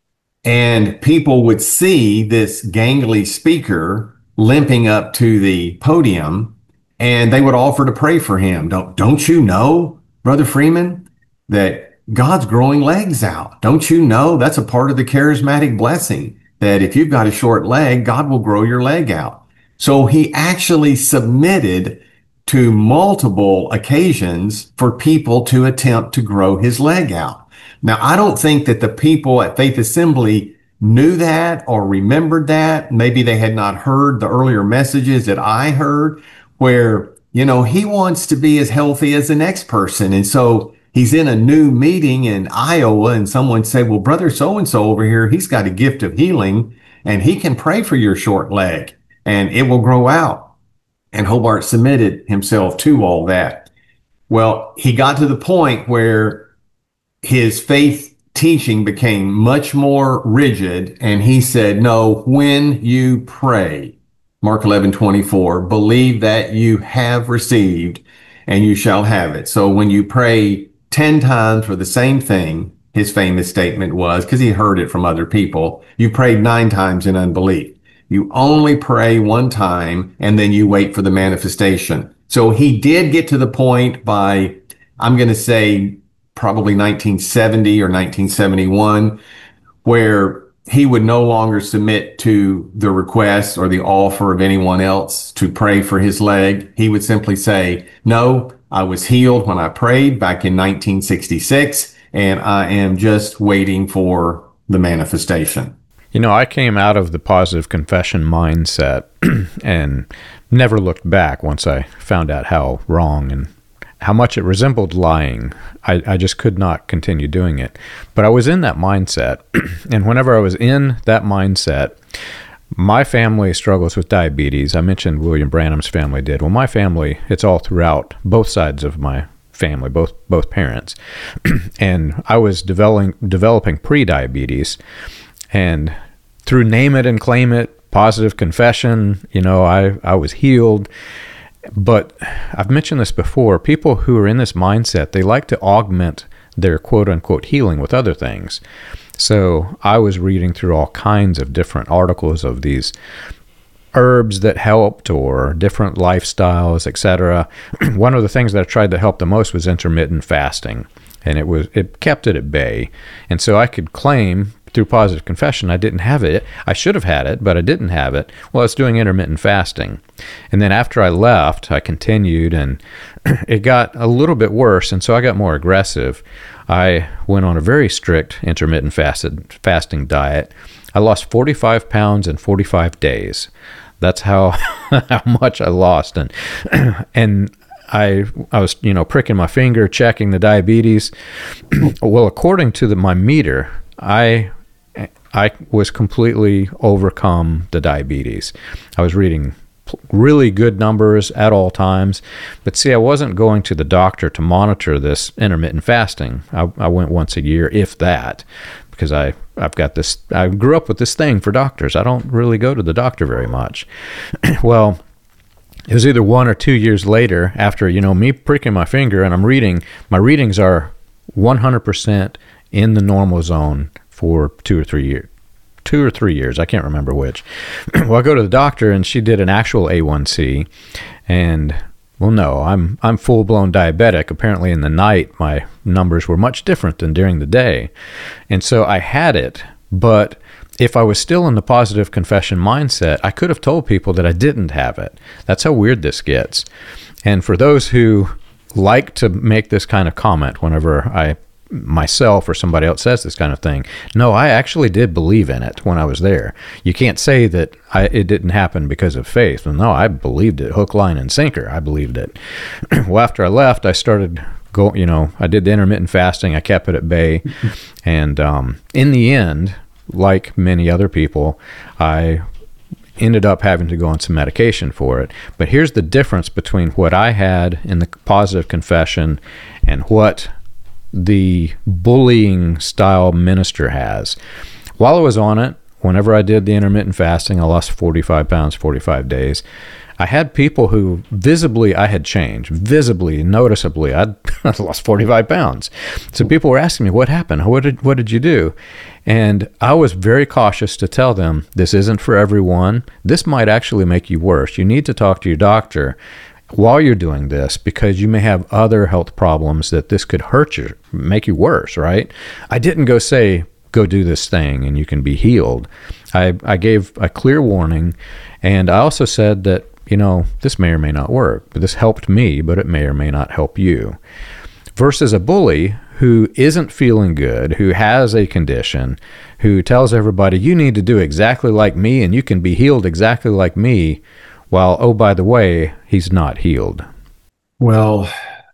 And people would see this gangly speaker limping up to the podium, and they would offer to pray for him. Don't, don't you know, Brother Freeman, that God's growing legs out? Don't you know that's a part of the charismatic blessing, that if you've got a short leg, God will grow your leg out? So he actually submitted to multiple occasions for people to attempt to grow his leg out. Now, I don't think that the people at Faith Assembly knew that or remembered that. Maybe they had not heard the earlier messages that I heard, where, you know, he wants to be as healthy as the next person. And so he's in a new meeting in Iowa, and someone said, well, Brother so-and-so over here, he's got a gift of healing, and he can pray for your short leg, and it will grow out. And Hobart submitted himself to all that. Well, he got to the point where his faith teaching became much more rigid, and he said, no, when you pray, Mark eleven twenty-four, believe that you have received and you shall have it. So when you pray ten times for the same thing, his famous statement was, because he heard it from other people, you prayed nine times in unbelief. You only pray one time and then you wait for the manifestation. So he did get to the point by, I'm going to say, probably nineteen seventy or nineteen seventy-one, where he would no longer submit to the request or the offer of anyone else to pray for his leg. He would simply say, no, I was healed when I prayed back in nineteen sixty-six, and I am just waiting for the manifestation. You know, I came out of the positive confession mindset and never looked back once I found out how wrong and how much it resembled lying. I, I just could not continue doing it. But I was in that mindset. And whenever I was in that mindset, my family struggles with diabetes. I mentioned William Branham's family did. Well, my family, it's all throughout both sides of my family, both both parents. And I was developing developing pre-diabetes. And through name it and claim it, positive confession, you know, I, I was healed. But I've mentioned this before, people who are in this mindset, they like to augment their quote-unquote healing with other things. So I was reading through all kinds of different articles of these herbs that helped or different lifestyles, et cetera. One of the things that I tried to help the most was intermittent fasting, and it was it kept it at bay. And so I could claim through positive confession I didn't have it. I should have had it, but I didn't have it. Well, I was doing intermittent fasting. And then after I left, I continued, and it got a little bit worse, and so I got more aggressive. I went on a very strict intermittent fasted, fasting diet. I lost forty-five pounds in forty-five days. That's how how much I lost. And and I I was, you know, pricking my finger, checking the diabetes. Well, according to the, my meter, I I was completely overcome the diabetes. I was reading really good numbers at all times. But see, I wasn't going to the doctor to monitor this intermittent fasting. I, I went once a year, if that, because I, I've got this, I grew up with this thing for doctors. I don't really go to the doctor very much. Well, it was either one or two years later after, you know, me pricking my finger and I'm reading, my readings are one hundred percent in the normal zone for two or three years. Two or three years, I can't remember which. Well, I go to the doctor and she did an actual A one C, and well, no, I'm I'm full blown diabetic. Apparently, in the night my numbers were much different than during the day, and so I had it. But if I was still in the positive confession mindset, I could have told people that I didn't have it. That's how weird this gets. And for those who like to make this kind of comment whenever I myself or somebody else says this kind of thing, no, I actually did believe in it when I was there. You can't say that I, it didn't happen because of faith. Well, no, I believed it, hook, line, and sinker. I believed it. Well, after I left, I started go. You know, I did the intermittent fasting. I kept it at bay, and um, in the end, like many other people, I ended up having to go on some medication for it. But here's the difference between what I had in the positive confession and what the bullying style minister has. While I was on it, whenever I did the intermittent fasting, I lost forty-five pounds, forty-five days. I had people who visibly I had changed, visibly, noticeably. I'd, I lost forty-five pounds. So people were asking me, what happened? What did, what did you do? And I was very cautious to tell them, this isn't for everyone. This might actually make you worse. You need to talk to your doctor while you're doing this, because you may have other health problems that this could hurt you, make you worse, right? I didn't go say, go do this thing and you can be healed. I, I gave a clear warning, and I also said that, you know, this may or may not work, but this helped me, but it may or may not help you. Versus a bully who isn't feeling good, who has a condition, who tells everybody, you need to do exactly like me and you can be healed exactly like me, while, oh, by the way, he's not healed. Well,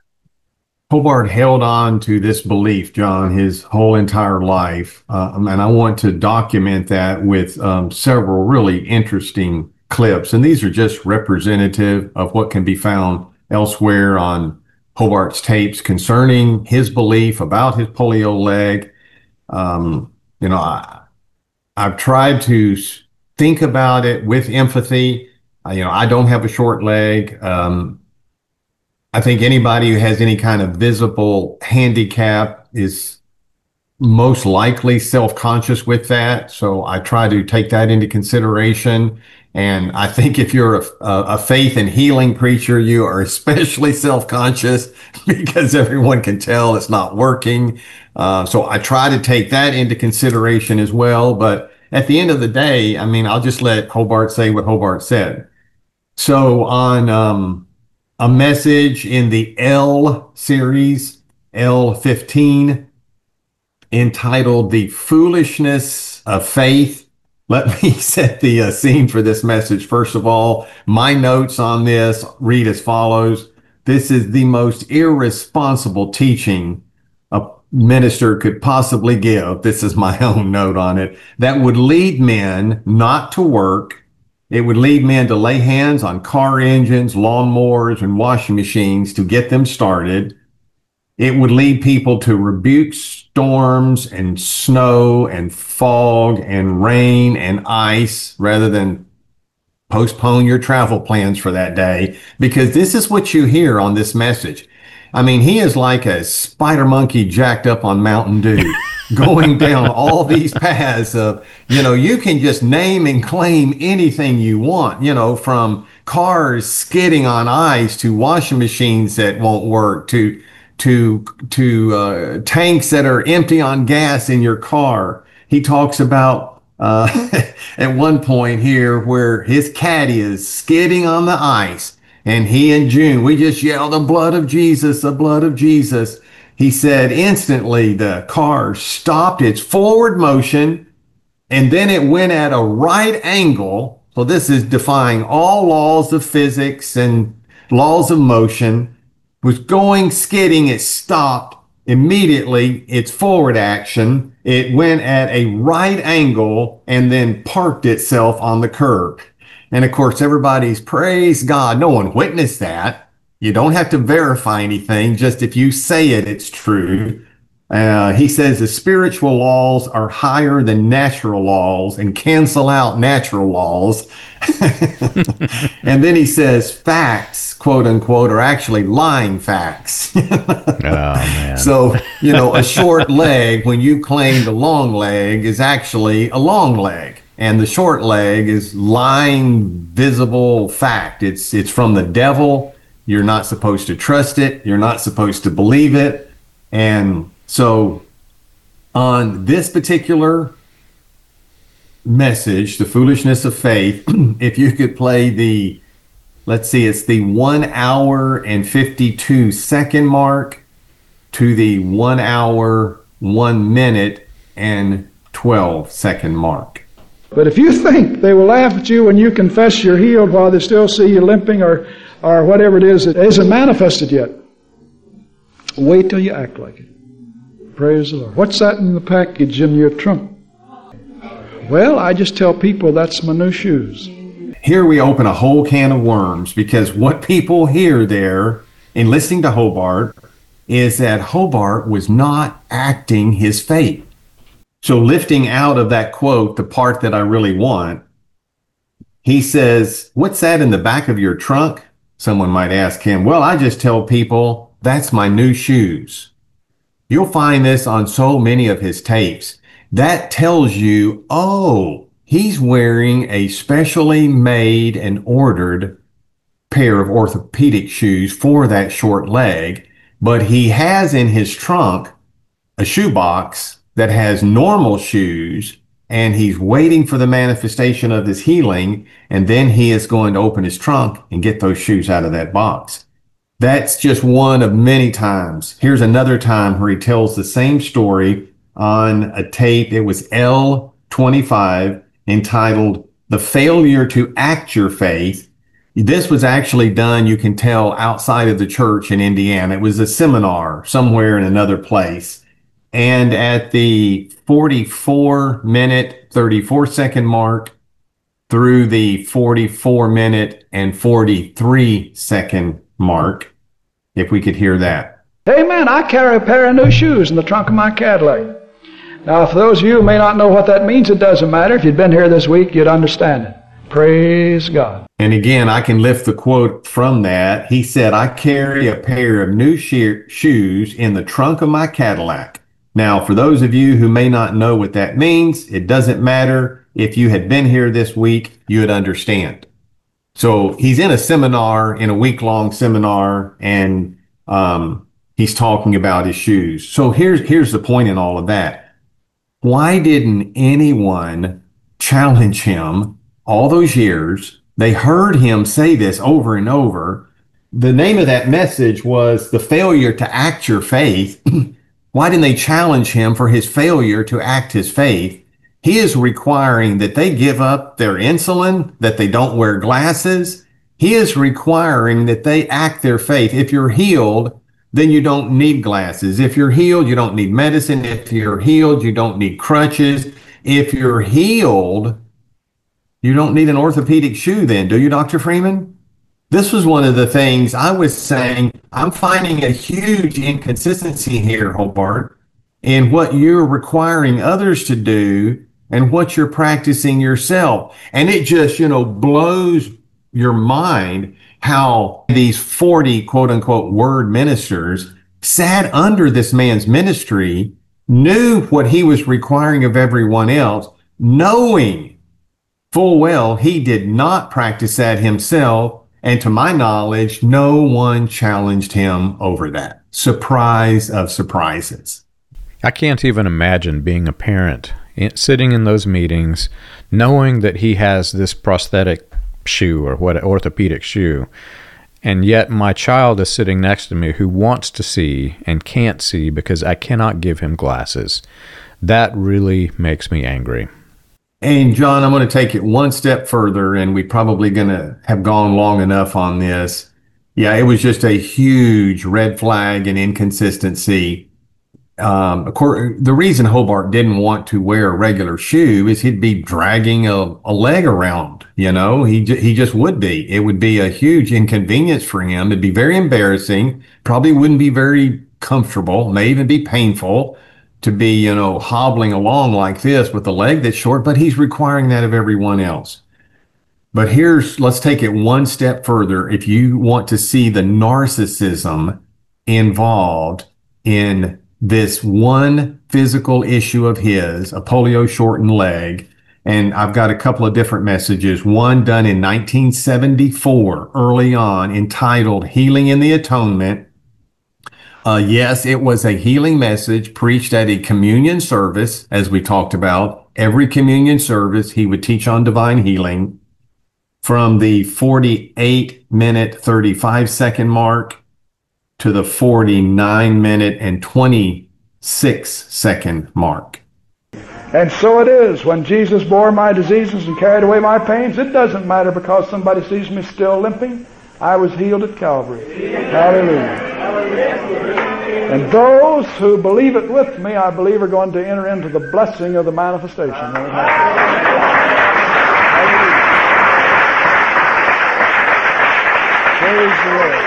Hobart held on to this belief, John, his whole entire life. Uh, and I want to document that with um, several really interesting clips. And these are just representative of what can be found elsewhere on Hobart's tapes concerning his belief about his polio leg. Um, you know, I, I've tried to think about it with empathy. Uh, you know, I don't have a short leg. Um, I think anybody who has any kind of visible handicap is most likely self-conscious with that. So I try to take that into consideration. And I think if you're a, a faith and healing preacher, you are especially self-conscious because everyone can tell it's not working. Uh, so I try to take that into consideration as well. But at the end of the day, I mean, I'll just let Hobart say what Hobart said. So on um, a message in the L series, L fifteen, entitled The Foolishness of Faith, let me set the uh, scene for this message. First of all, my notes on this read as follows. This is the most irresponsible teaching a minister could possibly give. This is my own note on it. That would lead men not to work. It would lead men to lay hands on car engines, lawnmowers, and washing machines to get them started. It would lead people to rebuke storms and snow and fog and rain and ice rather than postpone your travel plans for that day, because this is what you hear on this message. I mean, he is like a spider monkey jacked up on Mountain Dew, going down all these paths of, you know, you can just name and claim anything you want, you know, from cars skidding on ice to washing machines that won't work to to to uh, tanks that are empty on gas in your car. He talks about uh, at one point here where his caddy is skidding on the ice. And he and June, we just yelled, the blood of Jesus, the blood of Jesus. He said instantly the car stopped its forward motion, and then it went at a right angle. So this is defying all laws of physics and laws of motion. Was going skidding, it stopped immediately, its forward action. It went at a right angle and then parked itself on the curb. And of course, everybody's praise God. No one witnessed that. You don't have to verify anything. Just if you say it, it's true. Uh, he says the spiritual laws are higher than natural laws and cancel out natural laws. And then he says facts, quote unquote, are actually lying facts. Oh, man. So, you know, a short leg, when you claim the long leg, is actually a long leg. And the short leg is lying, visible fact. It's, it's from the devil. You're not supposed to trust it. You're not supposed to believe it. And so on this particular message, the foolishness of faith, if you could play the, let's see, it's the one hour and fifty-two second mark to the one hour, one minute and twelve second mark. But if you think they will laugh at you when you confess you're healed while they still see you limping or, or whatever it is that isn't manifested yet, wait till you act like it. Praise the Lord. What's that in the package in your trunk? Well, I just tell people that's my new shoes. Here we open a whole can of worms, because what people hear there in listening to Hobart is that Hobart was not acting his faith. So lifting out of that quote the part that I really want, he says, what's that in the back of your trunk? Someone might ask him, well, I just tell people that's my new shoes. You'll find this on so many of his tapes. That tells you, oh, he's wearing a specially made and ordered pair of orthopedic shoes for that short leg, but he has in his trunk a shoebox that has normal shoes, and he's waiting for the manifestation of his healing, and then he is going to open his trunk and get those shoes out of that box. That's just one of many times. Here's another time where he tells the same story on a tape. It was L twenty-five, entitled The Failure to Act Your Faith. This was actually done, you can tell, outside of the church in Indiana. It was a seminar somewhere in another place. And at the forty-four minute, thirty-four second mark through the forty-four minute and forty-three second mark, if we could hear that. Amen. I carry a pair of new shoes in the trunk of my Cadillac. Now, for those of you who may not know what that means, it doesn't matter. If you'd been here this week, you'd understand it. Praise God. And again, I can lift the quote from that. He said, I carry a pair of new she- shoes in the trunk of my Cadillac. Now, for those of you who may not know what that means, it doesn't matter. If you had been here this week, you would understand. So he's in a seminar, in a week-long seminar, and um, he's talking about his shoes. So here's here's the point in all of that. Why didn't anyone challenge him all those years? They heard him say this over and over. The name of that message was The Failure to Act Your Faith. Why didn't they challenge him for his failure to act his faith? He is requiring that they give up their insulin, that they don't wear glasses. He is requiring that they act their faith. If you're healed, then you don't need glasses. If you're healed, you don't need medicine. If you're healed, you don't need crutches. If you're healed, you don't need an orthopedic shoe then, do you, Doctor Freeman? This was one of the things I was saying. I'm finding a huge inconsistency here, Hobart, in what you're requiring others to do and what you're practicing yourself. And it just, you know, blows your mind how these forty quote unquote word ministers sat under this man's ministry, knew what he was requiring of everyone else, knowing full well he did not practice that himself. And to my knowledge, no one challenged him over that. Surprise of surprises. I can't even imagine being a parent sitting in those meetings, knowing that he has this prosthetic shoe or what orthopedic shoe, and yet my child is sitting next to me who wants to see and can't see because I cannot give him glasses. That really makes me angry. And John, I'm going to take it one step further, and we're probably going to have gone long enough on this. Yeah, it was just a huge red flag and inconsistency. Um, of course, the reason Hobart didn't want to wear a regular shoe is he'd be dragging a, a leg around, you know, he, j- he just would be. It would be a huge inconvenience for him. It'd be very embarrassing, probably wouldn't be very uncomfortable, may even be painful to be, you know, hobbling along like this with a leg that's short, but he's requiring that of everyone else. But here's, let's take it one step further. If you want to see the narcissism involved in this one physical issue of his, a polio shortened leg, and I've got a couple of different messages, one done in nineteen seventy-four, early on, entitled Healing in the Atonement. Uh, yes, it was a healing message preached at a communion service, as we talked about. Every communion service, he would teach on divine healing. From the forty-eight minute, thirty-five second mark to the forty-nine minute and twenty-six second mark. And so it is. When Jesus bore my diseases and carried away my pains, it doesn't matter because somebody sees me still limping. I was healed at Calvary. Hallelujah. And those who believe it with me, I believe, are going to enter into the blessing of the manifestation. Praise the Lord.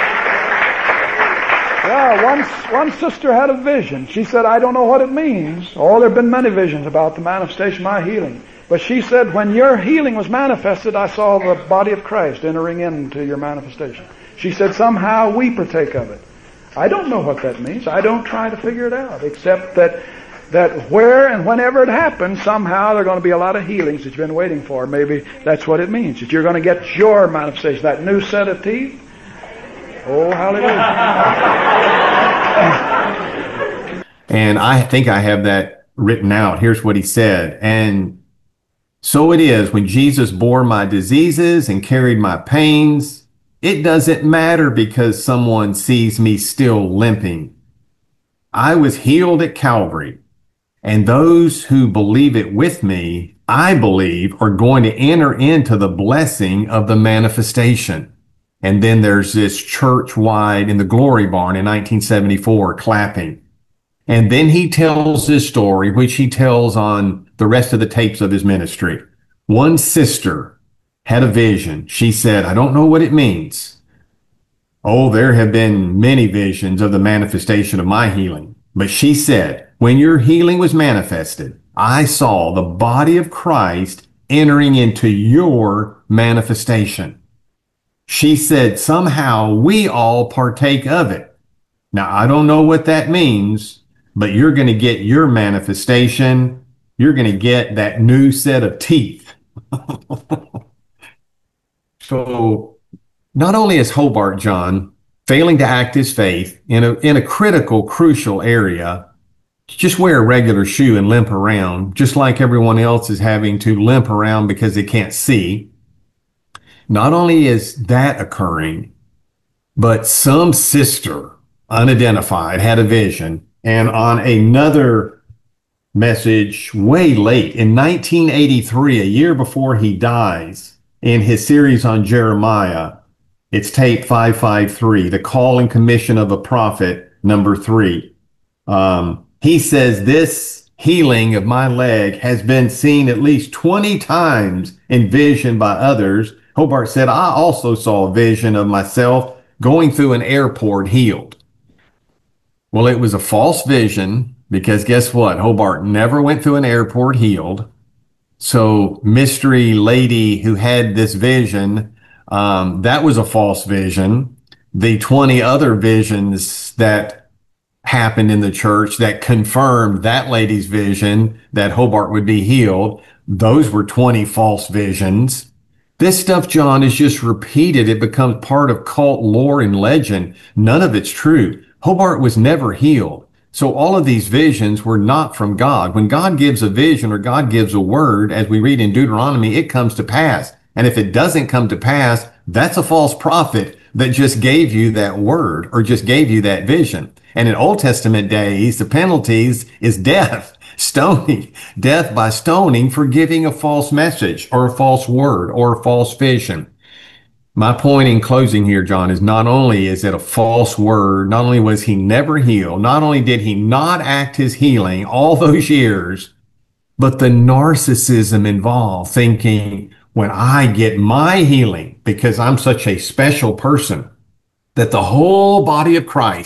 Yeah, one, one sister had a vision. She said, I don't know what it means. Oh, there have been many visions about the manifestation of my healing. But she said, when your healing was manifested, I saw the body of Christ entering into your manifestation. She said, somehow we partake of it. I don't know what that means. I don't try to figure it out, except that that where and whenever it happens, somehow there are going to be a lot of healings that you've been waiting for. Maybe that's what it means, that you're going to get your manifestation, that new set of teeth. Oh, hallelujah. And I think I have that written out. Here's what he said. And so it is, when Jesus bore my diseases and carried my pains, it doesn't matter because someone sees me still limping. I was healed at Calvary. And those who believe it with me, I believe, are going to enter into the blessing of the manifestation. And then there's this church-wide in the Glory Barn in nineteen seventy-four clapping. And then he tells this story, which he tells on the rest of the tapes of his ministry. One sister had a vision. She said, I don't know what it means. Oh, there have been many visions of the manifestation of my healing. But she said, when your healing was manifested, I saw the body of Christ entering into your manifestation. She said, somehow we all partake of it. Now, I don't know what that means, but you're going to get your manifestation. You're going to get that new set of teeth. So not only is Hobart John failing to act his faith in a, in a critical, crucial area, just wear a regular shoe and limp around, just like everyone else is having to limp around because they can't see. Not only is that occurring, but some sister, unidentified, had a vision, and on another message way late in nineteen eighty-three, a year before he dies, in his series on Jeremiah, it's tape five five three, the call and commission of a prophet, number three. Um, he says, this healing of my leg has been seen at least twenty times in vision by others. Hobart said, I also saw a vision of myself going through an airport healed. Well, it was a false vision because guess what? Hobart never went through an airport healed. So mystery lady who had this vision, um, that was a false vision. The twenty other visions that happened in the church that confirmed that lady's vision that Hobart would be healed, those were twenty false visions. This stuff, John, is just repeated. It becomes part of cult lore and legend. None of it's true. Hobart was never healed. So all of these visions were not from God. When God gives a vision or God gives a word, as we read in Deuteronomy, it comes to pass. And if it doesn't come to pass, that's a false prophet that just gave you that word or just gave you that vision. And in Old Testament days, the penalties is death. Stoning, death by stoning for giving a false message or a false word or a false vision. My point in closing here, John, is not only is it a false word, not only was he never healed, not only did he not act his healing all those years, but the narcissism involved, thinking when I get my healing because I'm such a special person, that the whole body of Christ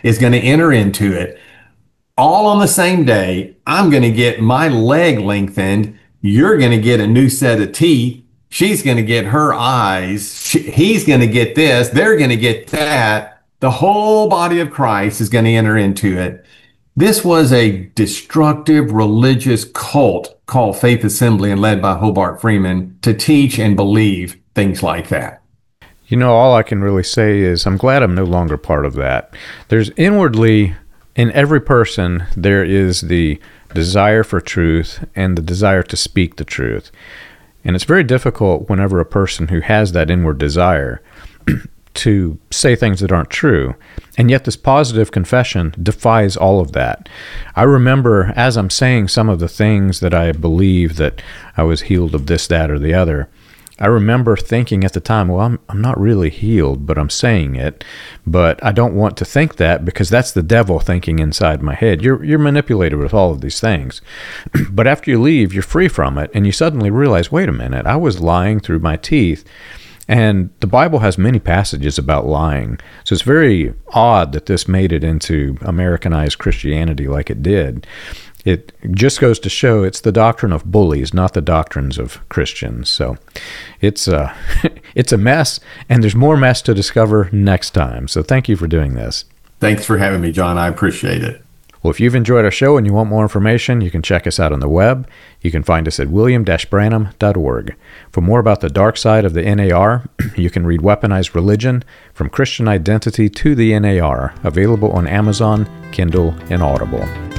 is going to enter into it. All on the same day, I'm going to get my leg lengthened. You're going to get a new set of teeth. She's going to get her eyes. She, he's going to get this. They're going to get that. The whole body of Christ is going to enter into it. This was a destructive religious cult called Faith Assembly and led by Hobart Freeman to teach and believe things like that. You know, all I can really say is I'm glad I'm no longer part of that. There's inwardly, in every person, there is the desire for truth and the desire to speak the truth. And it's very difficult whenever a person who has that inward desire to say things that aren't true. And yet this positive confession defies all of that. I remember as I'm saying some of the things that I believe that I was healed of this, that, or the other, I remember thinking at the time, well, I'm, I'm not really healed, but I'm saying it. But I don't want to think that because that's the devil thinking inside my head. You're you're manipulated with all of these things. But after you leave, you're free from it, and you suddenly realize, wait a minute, I was lying through my teeth. And the Bible has many passages about lying. So it's very odd that this made it into Americanized Christianity like it did. It just goes to show it's the doctrine of bullies, not the doctrines of Christians. So it's a, it's a mess, and there's more mess to discover next time. So thank you for doing this. Thanks for having me, John. I appreciate it. Well, if you've enjoyed our show and you want more information, you can check us out on the web. You can find us at william dash branham dot org. For more about the dark side of the N A R, you can read Weaponized Religion, From Christian Identity to the N A R, available on Amazon, Kindle, and Audible.